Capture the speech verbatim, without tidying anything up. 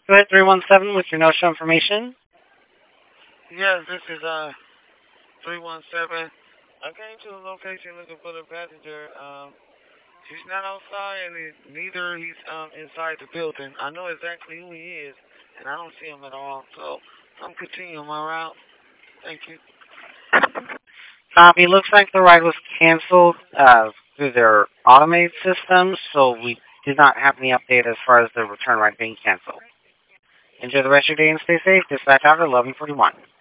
Go ahead, three one seven with your no-show information. Yes, this is uh three one seven. I came to the location looking for the passenger. Um, he's not outside, and he, neither he's um inside the building. I know exactly who he is, and I don't see him at all. So I'm continuing my route. Thank you. Copy. Looks like the ride was canceled uh, through their automated system, so we did not have any update as far as the return ride being canceled. Enjoy the rest of your day and stay safe. Dispatch out at eleven forty-one.